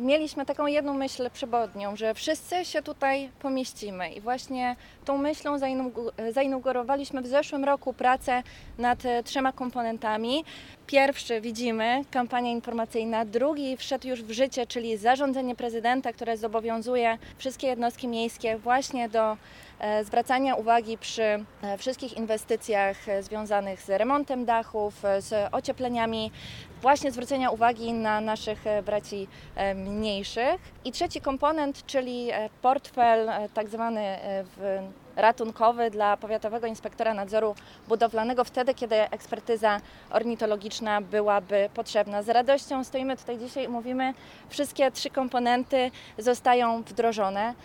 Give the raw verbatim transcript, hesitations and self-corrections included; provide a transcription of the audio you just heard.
mieliśmy taką jedną myśl przewodnią, że wszyscy się tutaj pomieścimy i właśnie tą myślą zainaugurowaliśmy w zeszłym roku pracę nad trzema komponentami. Pierwszy widzimy, kampania informacyjna, drugi wszedł już w życie, czyli zarządzenie prezydenta, które zobowiązuje wszystkie jednostki miejskie właśnie do zwracania uwagi przy wszystkich inwestycjach związanych z remontem dachów, z ociepleniami, właśnie zwrócenia uwagi na naszych braci mniejszych. I trzeci komponent, czyli portfel tak zwany ratunkowy dla Powiatowego Inspektora Nadzoru Budowlanego wtedy, kiedy ekspertyza ornitologiczna byłaby potrzebna. Z radością stoimy tutaj dzisiaj i mówimy, wszystkie trzy komponenty zostają wdrożone.